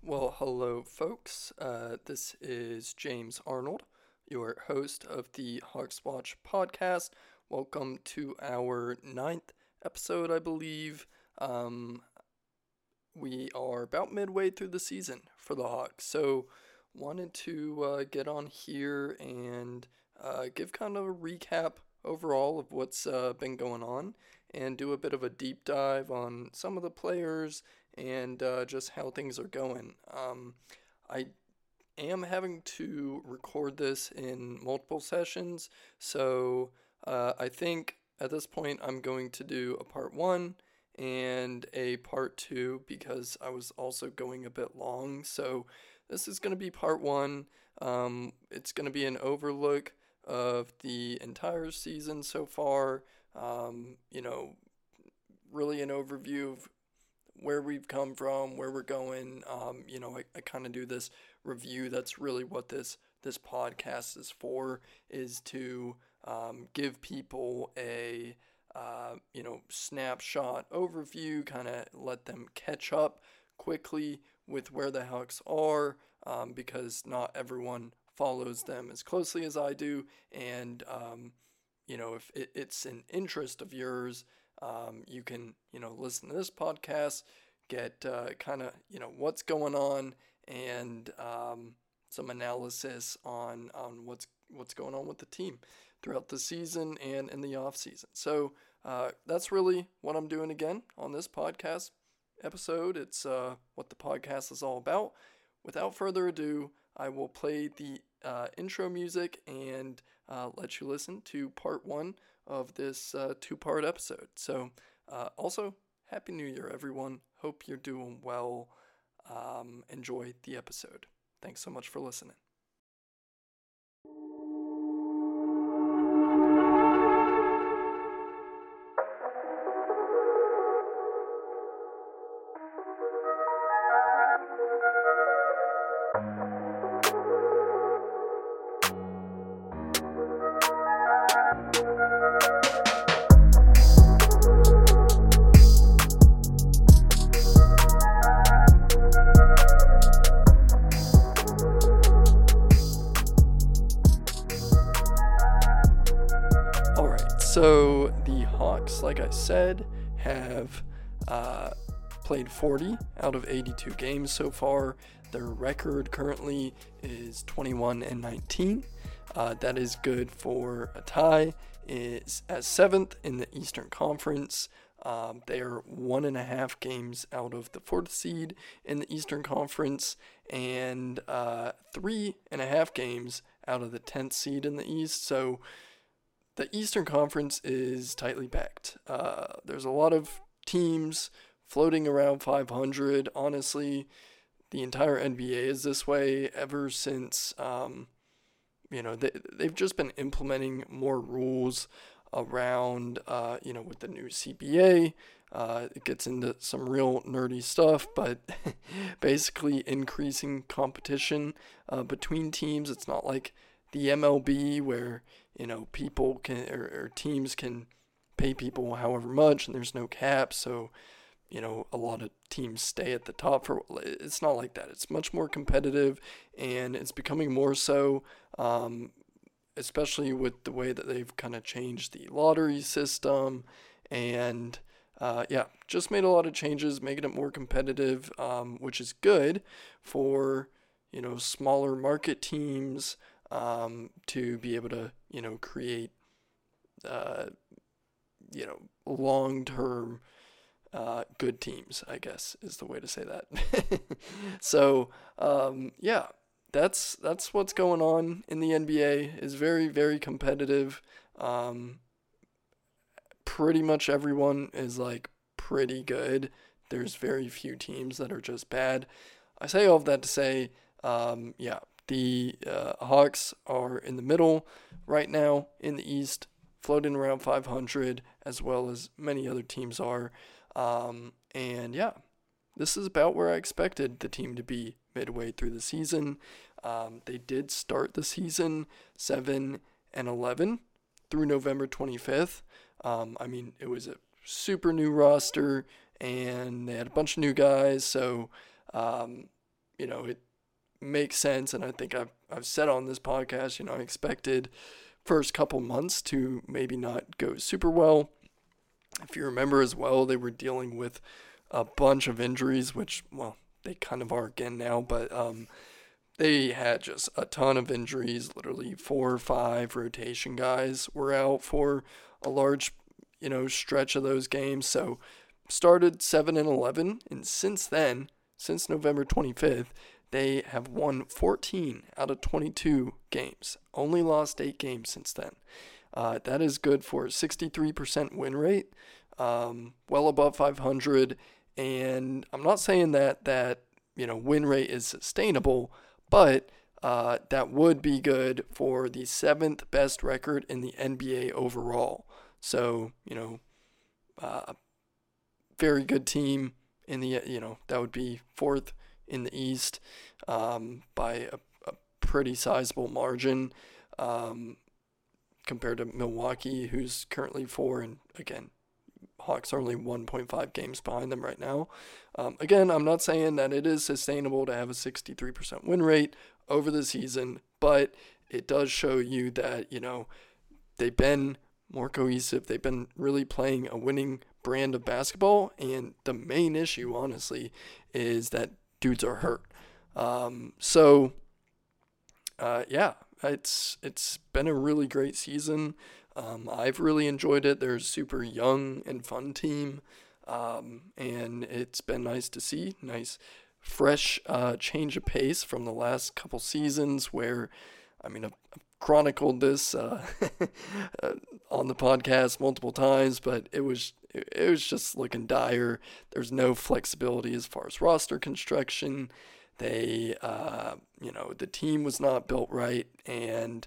Well, hello, folks. This is James Arnold, your host of the Hawks Watch podcast. Welcome to our ninth episode, I believe. We are about midway through the season for the Hawks, so wanted to get on here and give kind of a recap overall of what's been going on and do a bit of a deep dive on some of the players and just how things are going. I am having to record this in multiple sessions, so I think at this point I'm going to do a part one and a part two because I was also going a bit long. So this is going to be part one. It's going to be an overlook of the entire season so far. You know, really an overview of where we've come from, where we're going. I kind of do this review. That's really what this podcast is for, is to give people a snapshot overview, kind of let them catch up quickly with where the Hawks are, because not everyone follows them as closely as I do, and if it's an interest of yours, you can listen to this podcast, get kind of what's going on, and some analysis on what's going on with the team throughout the season and in the off season. So that's really what I'm doing again on this podcast episode. It's what the podcast is all about. Without further ado, I will play the intro music and let you listen to part one of this two-part episode. So also, Happy New Year, everyone. Hope you're doing well. Enjoy the episode. Thanks so much for listening. So the Hawks, like I said, have played 40 out of 82 games so far. Their record currently is 21-19. That is good for a tie. Is as 7th in the Eastern Conference. They are 1.5 games out of the 4th seed in the Eastern Conference and 3.5 games out of the 10th seed in the East. So the Eastern Conference is tightly packed. There's a lot of teams floating around 500. Honestly, the entire NBA is this way ever since, they've just been implementing more rules around, with the new CBA. It gets into some real nerdy stuff, but basically increasing competition between teams. It's not like the MLB where people can or teams can pay people however much and there's no cap, so a lot of teams stay at the top. It's not like that. It's much more competitive, and it's becoming more so, especially with the way that they've kind of changed the lottery system, and just made a lot of changes, making it more competitive, which is good for smaller market teams, to be able to, create, long-term, good teams, I guess is the way to say that. So, that's what's going on in the NBA. Is very, very competitive. Pretty much everyone is pretty good. There's very few teams that are just bad. I say all of that to say, the Hawks are in the middle right now in the East, floating around 500, as well as many other teams are. This is about where I expected the team to be midway through the season. They did start the season 7-11 through November 25th. It was a super new roster, and they had a bunch of new guys, so it makes sense. And I think I've said on this podcast, I expected first couple months to maybe not go super well. If you remember as well, they were dealing with a bunch of injuries, which, well, they kind of are again now, but they had just a ton of injuries. Literally 4 or 5 rotation guys were out for a large, stretch of those games. So started 7-11, and since then, since November 25th, they have won 14 out of 22 games. Only lost 8 games since then. That is good for a 63% win rate, well above 500. And I'm not saying that win rate is sustainable, but that would be good for the 7th best record in the NBA overall. So, very good team in the, that would be 4th in the East by a pretty sizable margin compared to Milwaukee, who's currently 4, and again, Hawks are only 1.5 games behind them right now. Again, I'm not saying that it is sustainable to have a 63% win rate over the season, but it does show you that, they've been more cohesive. They've been really playing a winning brand of basketball, and the main issue, honestly, is that dudes are hurt. It's been a really great season. I've really enjoyed it. They're a super young and fun team, and it's been nice to see. Nice, fresh change of pace from the last couple seasons where, I've chronicled this on the podcast multiple times, but it was just looking dire. There's no flexibility as far as roster construction. They, the team was not built right, and,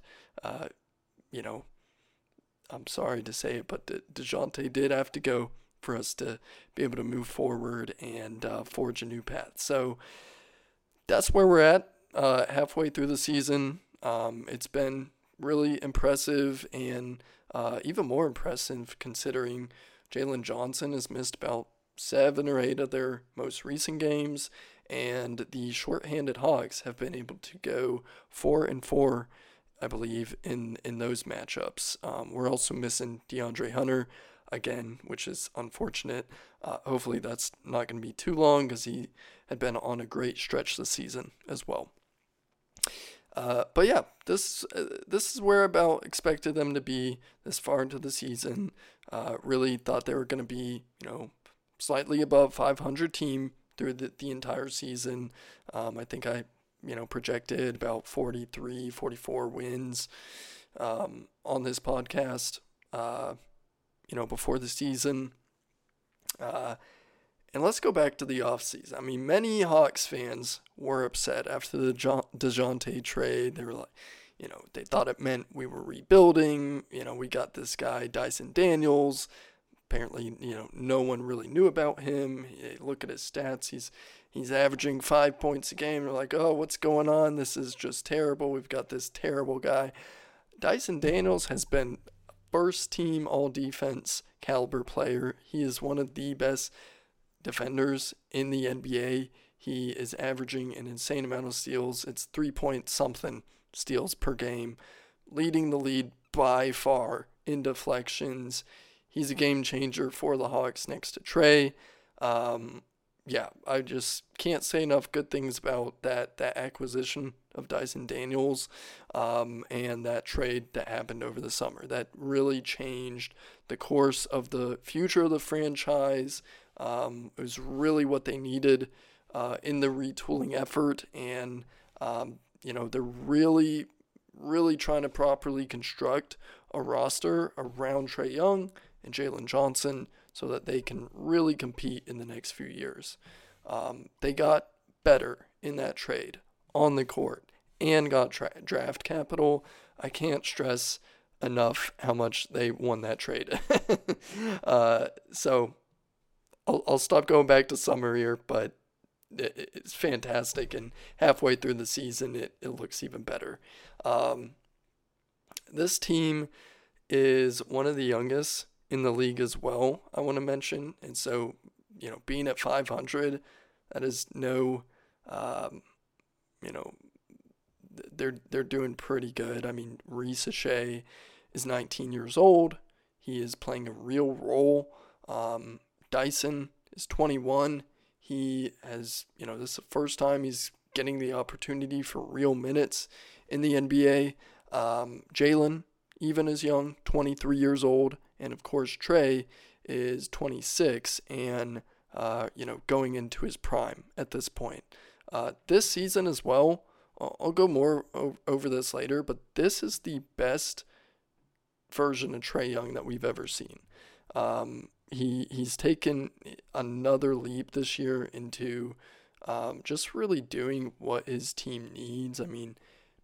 I'm sorry to say it, but DeJounte did have to go for us to be able to move forward and forge a new path. So that's where we're at halfway through the season. It's been really impressive, and even more impressive considering Jalen Johnson has missed about 7 or 8 of their most recent games, and the shorthanded Hawks have been able to go 4-4, I believe, in those matchups. We're also missing DeAndre Hunter again, which is unfortunate. Hopefully that's not going to be too long, because he had been on a great stretch this season as well. But yeah, this is where I about expected them to be this far into the season. Really thought they were going to be, slightly above 500 team through the entire season. I think I, projected about 43, 44 wins on this podcast, before the season. And let's go back to the offseason. Many Hawks fans were upset after the DeJounte trade. They were like, they thought it meant we were rebuilding. We got this guy, Dyson Daniels. Apparently, no one really knew about him. Look at his stats. He's averaging 5 points a game. They're like, oh, what's going on? This is just terrible. We've got this terrible guy. Dyson Daniels has been first team all defense caliber player. He is one of the best defenders in the NBA. He is averaging an insane amount of steals. It's 3-point something steals per game, leading the league by far in deflections. He's a game changer for the Hawks next to Trey. I just can't say enough good things about that acquisition of Dyson Daniels and that trade that happened over the summer. That really changed the course of the future of the franchise. It was really what they needed in the retooling effort, and they're really, really trying to properly construct a roster around Trae Young and Jalen Johnson so that they can really compete in the next few years. They got better in that trade on the court and got draft capital. I can't stress enough how much they won that trade. So I'll stop going back to summer here, but it's fantastic, and halfway through the season it looks even better. This team is one of the youngest in the league as well, I want to mention. And so, being at 500, that is no you know, they're doing pretty good. I mean, Reese Shea is 19 years old. He is playing a real role. Dyson is 21. He has, this is the first time he's getting the opportunity for real minutes in the NBA. Jalen, even is young, 23 years old. And of course, Trey is 26 and, going into his prime at this point. This season as well, I'll go more over this later, but this is the best version of Trae Young that we've ever seen. He's taken another leap this year into just really doing what his team needs. I mean,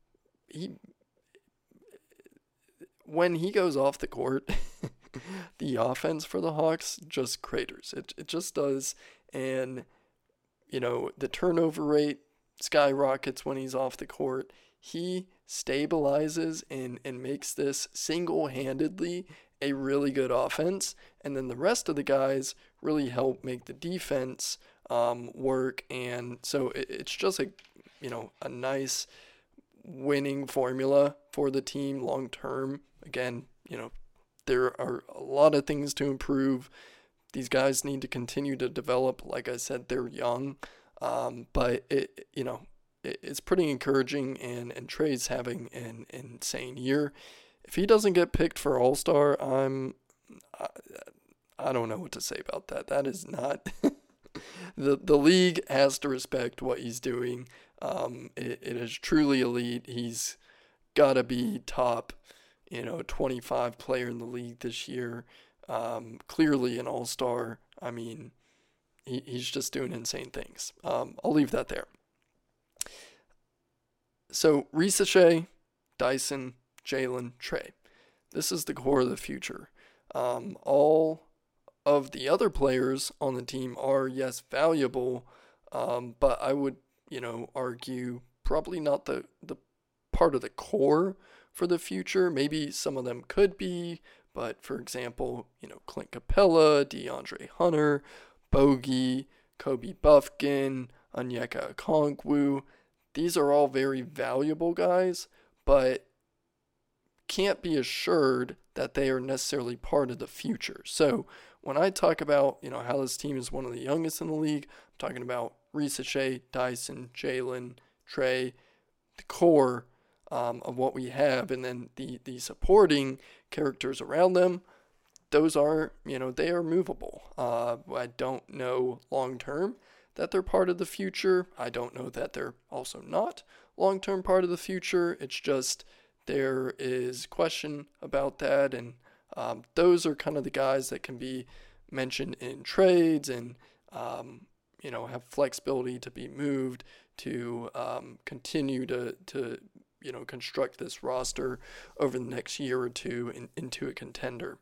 when he goes off the court, the offense for the Hawks just craters. It just does. And, the turnover rate skyrockets when he's off the court. He stabilizes and makes this single-handedly a really good offense. And then the rest of the guys really help make the defense work. And so it's just a nice winning formula for the team long term. Again, there are a lot of things to improve. These guys need to continue to develop. Like I said, they're young, but it's pretty encouraging. And Trey's having an insane year. If he doesn't get picked for All-Star, I don't know what to say about that. That is not the league has to respect what he's doing. It is truly elite. He's got to be top, 25 player in the league this year. Clearly an all-star. I mean, he's just doing insane things. I'll leave that there. So Reese Shea, Dyson, Jalen, Trey. This is the core of the future. All of the other players on the team are, yes, valuable, but I would, argue probably not the part of the core for the future. Maybe some of them could be, but for example, Clint Capella, DeAndre Hunter, Bogey, Kobe Buffkin, Onyeka Okongwu. These are all very valuable guys, but can't be assured that they are necessarily part of the future. So when I talk about, how this team is one of the youngest in the league, I'm talking about Reese Shea, Dyson, Jalen, Trey, the core of what we have, and then the supporting characters around them. Those are, they are movable. I don't know long term that they're part of the future. I don't know that they're also not long-term part of the future. It's just there is question about that, and those are kind of the guys that can be mentioned in trades and, have flexibility to be moved to continue to construct this roster over the next year or two into a contender.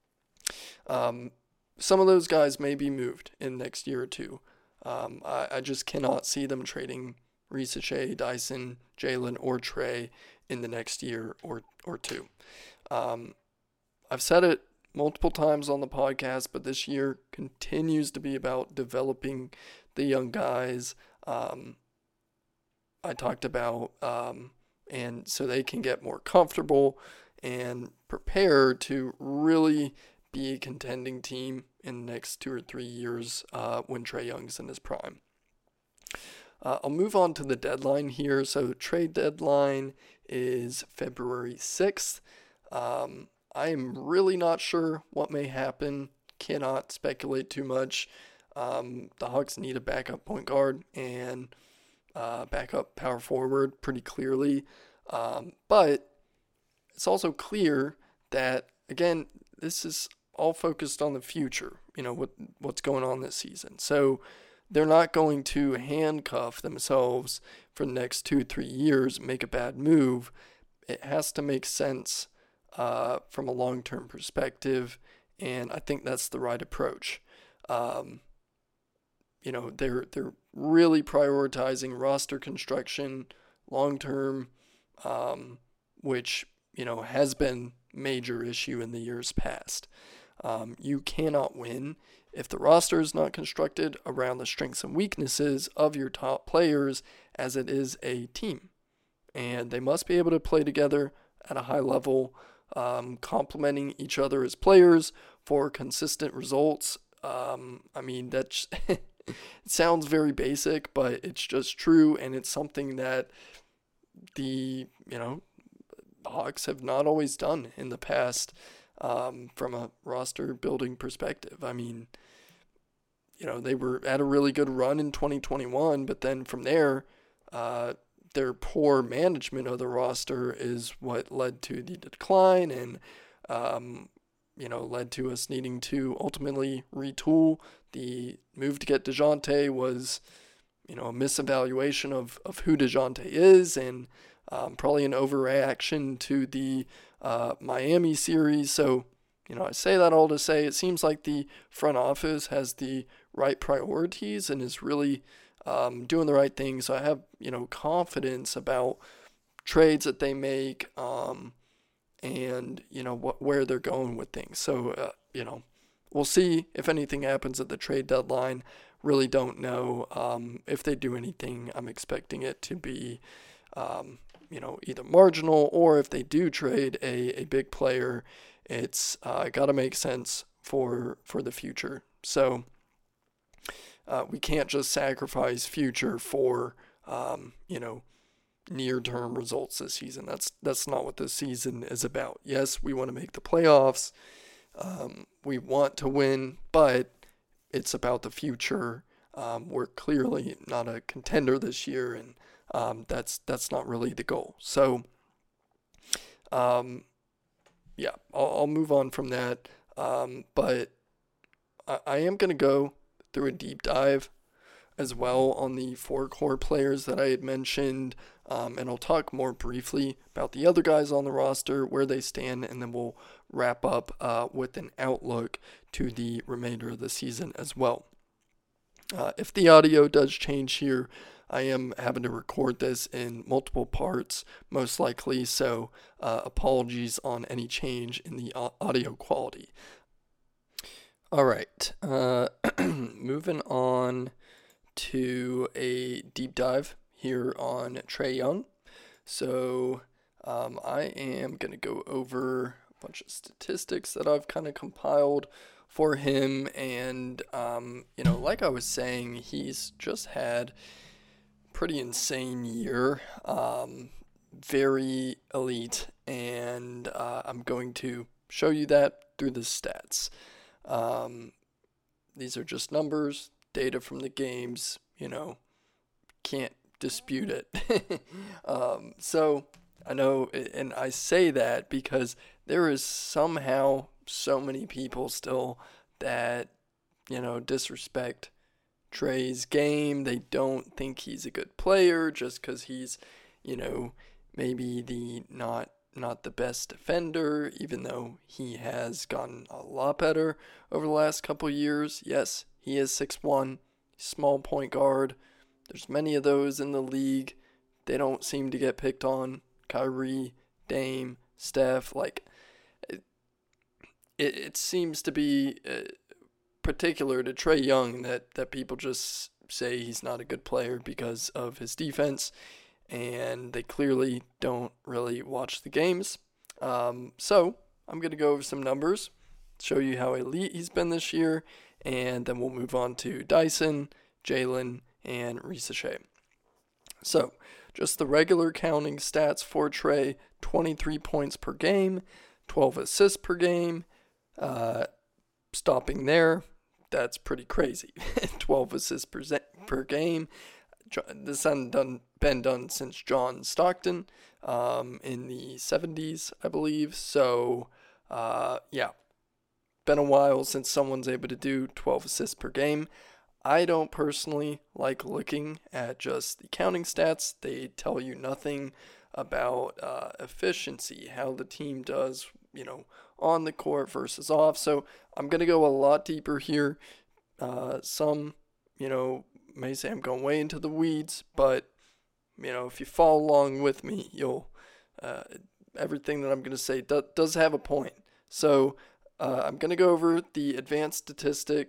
Some of those guys may be moved in the next year or two. I just cannot see them trading Reese Shea, Dyson, Jalen, or Trey in the next year or two. I've said it multiple times on the podcast, but this year continues to be about developing the young guys. I talked about, and so they can get more comfortable and prepared to really be a contending team in the next 2 or 3 years when Trae Young's in his prime. I'll move on to the deadline here. So trade deadline is February 6th. I am really not sure what may happen. Cannot speculate too much. The Hawks need a backup point guard and backup power forward pretty clearly. But it's also clear that, again, this is all focused on the future, what's going on this season. So they're not going to handcuff themselves for the next 2-3 years, make a bad move. It has to make sense from a long-term perspective, and I think that's the right approach. They're really prioritizing roster construction long-term, which, has been major issue in the years past. You cannot win if the roster is not constructed around the strengths and weaknesses of your top players as it is a team. And they must be able to play together at a high level, complementing each other as players for consistent results. I mean, that it sounds very basic, but it's just true, and it's something that the Hawks have not always done in the past, from a roster building perspective. I mean, they were at a really good run in 2021, but then from there, their poor management of the roster is what led to the decline and, led to us needing to ultimately retool. The move to get DeJounte was, a misevaluation of who DeJounte is, and probably an overreaction to the Miami series. So, I say that all to say it seems like the front office has the right priorities and is really doing the right thing. So I have, confidence about trades that they make, and, where they're going with things. So, we'll see if anything happens at the trade deadline. Really don't know. If they do anything, I'm expecting it to be, either marginal, or if they do trade a big player, it's got to make sense for the future. So we can't just sacrifice future for, near-term results this season. That's not what this season is about. Yes, we want to make the playoffs. We want to win, but it's about the future. We're clearly not a contender this year, and that's not really the goal. So, yeah, I'll move on from that. But I am going to go through a deep dive as well on the 4 core players that I had mentioned, and I'll talk more briefly about the other guys on the roster, where they stand, and then we'll wrap up with an outlook to the remainder of the season as well. If the audio does change here, I am having to record this in multiple parts, most likely, so apologies on any change in the audio quality. All right, moving on to a deep dive here on Trae Young. So I am going to go over a bunch of statistics that I've kind of compiled for him, and like I was saying, he's just had pretty insane year, very elite, and I'm going to show you that through the stats. These are just numbers, data from the games, can't dispute it. So I know, and I say that because there is somehow so many people still that, disrespect Trae's game. They don't think he's a good player just because he's, maybe the not the best defender, even though he has gotten a lot better over the last couple years. Yes, he is 6'1", small point guard. There's many of those in the league. They don't seem to get picked on. Kyrie, Dame, Steph, it seems to be particular to Trae Young that people just say he's not a good player because of his defense, and they clearly don't really watch the games. So I'm going to go over some numbers, show you how elite he's been this year, and then we'll move on to Dyson, Jalen, and Risa Shea. So just the regular counting stats for Trae: 23 points per game, 12 assists per game. Stopping there, that's pretty crazy. 12 assists per game. This hasn't been done since John Stockton in the 70s, I believe. So, yeah, been a while since someone's able to do 12 assists per game. I don't personally like looking at just the counting stats. They tell you nothing about efficiency, how the team does, on the court versus off. So I'm going to go a lot deeper here. Some, may say I'm going way into the weeds, but, if you follow along with me, you'll, everything that I'm going to say does have a point. So I'm going to go over the advanced statistics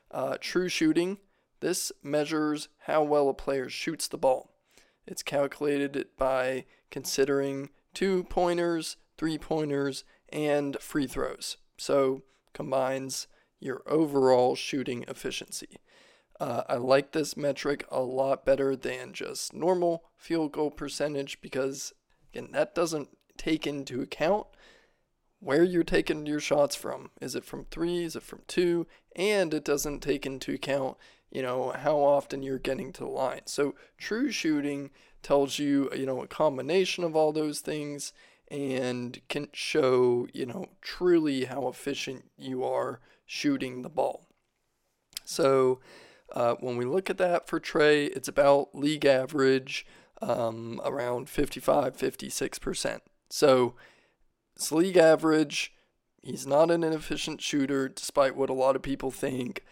True shooting. This measures how well a player shoots the ball. It's calculated by considering 2-pointers, 3-pointers, and free throws. So combines your overall shooting efficiency. I like this metric a lot better than just normal field goal percentage because, again, that doesn't take into account where you're taking your shots from. Is it from 3? Is it from 2? And it doesn't take into account, how often you're getting to the line. So true shooting tells you, a combination of all those things and can show, truly how efficient you are shooting the ball. So when we look at that for Trae, it's about league average, around 55-56%. So it's league average. He's not an inefficient shooter, despite what a lot of people think.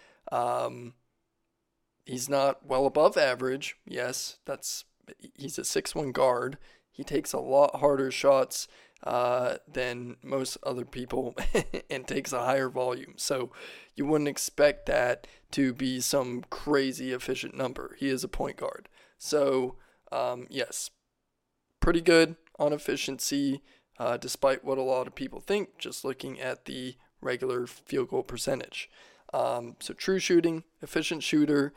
He's not well above average. Yes, he's a 6'1" guard. He takes a lot harder shots than most other people and takes a higher volume. So you wouldn't expect that to be some crazy efficient number. He is a point guard. So, yes, pretty good on efficiency, despite what a lot of people think, just looking at the regular field goal percentage. So true shooting, efficient shooter,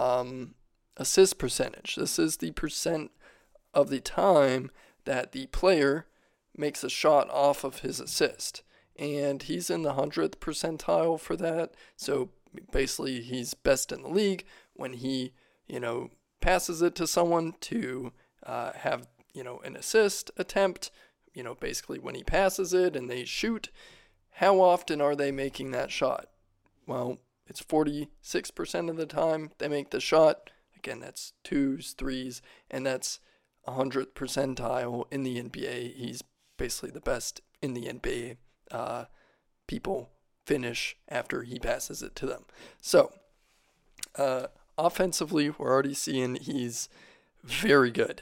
assist percentage. This is the percent of the time that the player makes a shot off of his assist. And he's in the 100th percentile for that. So basically he's best in the league when he, passes it to someone to have, an assist attempt. Basically when he passes it and they shoot, how often are they making that shot? Well, it's 46% of the time they make the shot. Again, that's 2s, 3s, and that's 100th percentile in the NBA. He's basically the best in the NBA. People finish after he passes it to them. So, offensively, we're already seeing he's very good.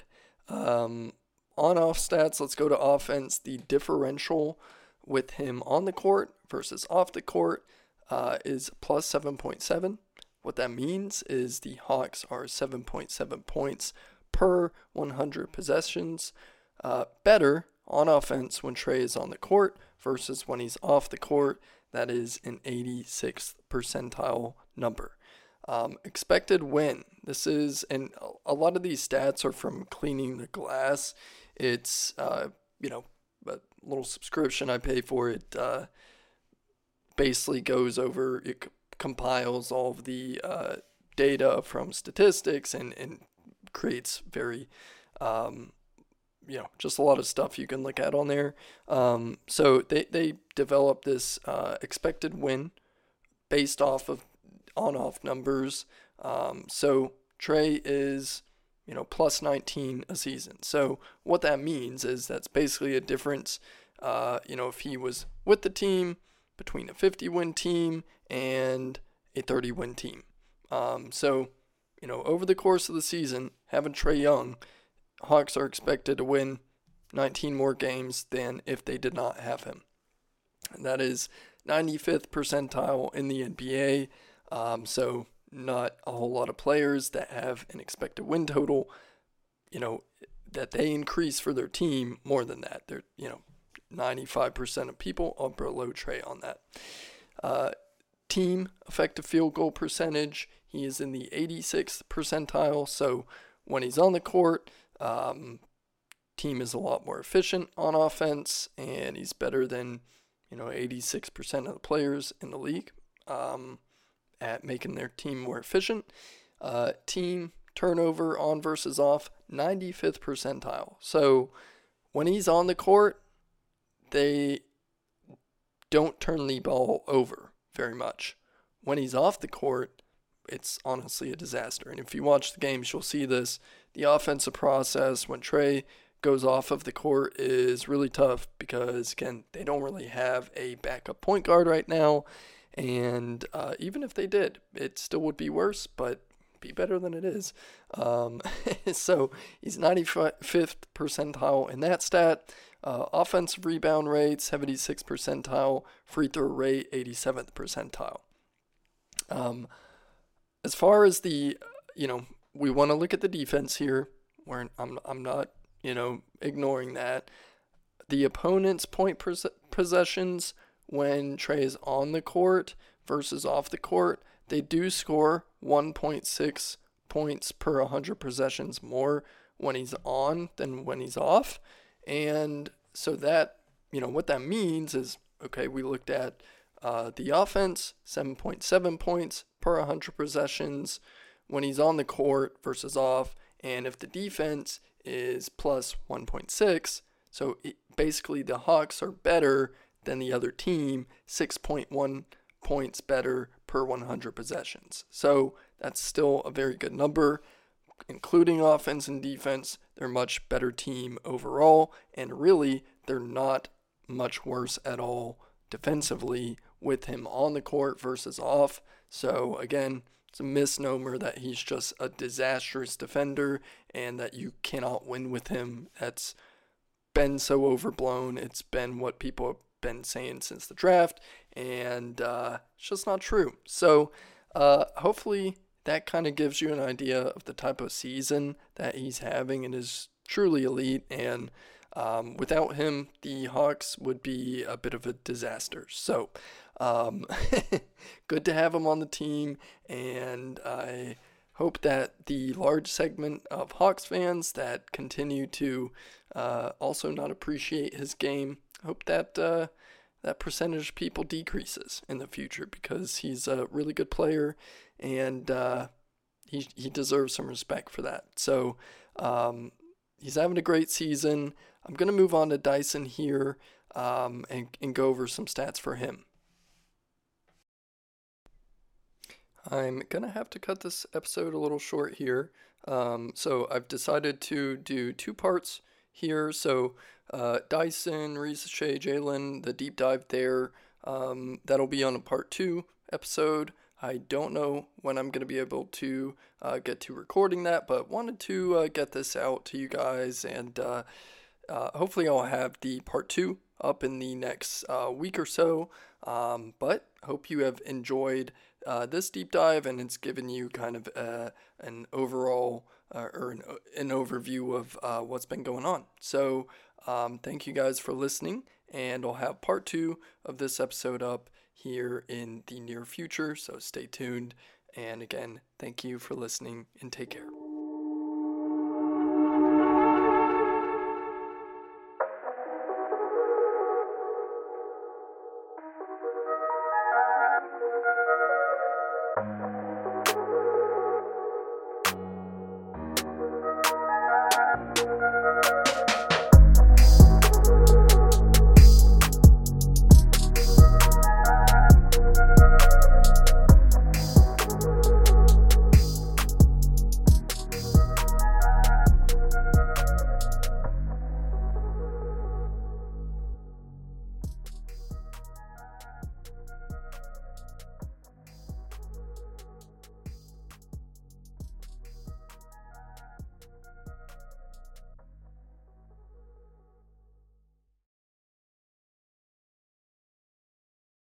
On-off stats, let's go to offense. The differential with him on the court versus off the court is plus 7.7. What that means is the Hawks are 7.7 points per 100 possessions better on offense when Trae is on the court versus when he's off the court. That is an 86th percentile number. Expected win. This is, and a lot of these stats are from Cleaning the Glass. It's, a little subscription I pay for. It basically goes over, it compiles all of the data from statistics and creates very, just a lot of stuff you can look at on there. So they developed this expected win based off of on-off numbers. So Trae is, plus 19 a season. So what that means is that's basically a difference, if he was with the team between a 50-win team and a 30-win team. So, over the course of the season, having Trae Young, Hawks are expected to win 19 more games than if they did not have him. And that is 95th percentile in the NBA. So not a whole lot of players that have an expected win total, that they increase for their team more than that. They're, 95% of people are below Trae on that. Team effective field goal percentage, he is in the 86th percentile. So when he's on the court, team is a lot more efficient on offense, and he's better than, 86% of the players in the league at making their team more efficient. Team turnover on versus off, 95th percentile. So when he's on the court, they don't turn the ball over very much. When he's off the court, it's honestly a disaster. And if you watch the games, you'll see this. The offensive process when Trae goes off of the court is really tough because, again, they don't really have a backup point guard right now. And even if they did, it still would be worse, but be better than it is. So he's 95th percentile in that stat. Offensive rebound rate, 76th percentile. Free throw rate, 87th percentile. as far as the, we want to look at the defense here. Where I'm not, ignoring that. The opponent's possessions when Trae is on the court versus off the court, they do score 1.6 points per 100 possessions more when he's on than when he's off. And so that, what that means is, okay, we looked at the offense, 7.7 points per 100 possessions when he's on the court versus off. And if the defense is plus 1.6, so basically the Hawks are better than the other team, 6.1 points better per 100 possessions. So that's still a very good number. Including offense and defense, they're a much better team overall, and really, they're not much worse at all defensively with him on the court versus off. So again, it's a misnomer that he's just a disastrous defender and that you cannot win with him. That's been so overblown. It's been what people have been saying since the draft, and it's just not true. So hopefully that kind of gives you an idea of the type of season that he's having, and is truly elite. And without him, the Hawks would be a bit of a disaster. So good to have him on the team, and I hope that the large segment of Hawks fans that continue to also not appreciate his game, hope that that percentage of people decreases in the future, because he's a really good player, and he deserves some respect for that. So he's having a great season. I'm going to move on to Dyson here and go over some stats for him. I'm going to have to cut this episode a little short here. So I've decided to do two parts here. So Dyson, Reese, Shea, Jalen, the deep dive there, that'll be on a part 2 episode. I don't know when I'm going to be able to get to recording that, but wanted to get this out to you guys, and hopefully I'll have the part 2 up in the next week or so. But hope you have enjoyed this deep dive, and it's given you kind of an overall or an overview of what's been going on. So thank you guys for listening, and I'll have part 2 of this episode up here in the near future, so stay tuned. And again, thank you for listening, and take care.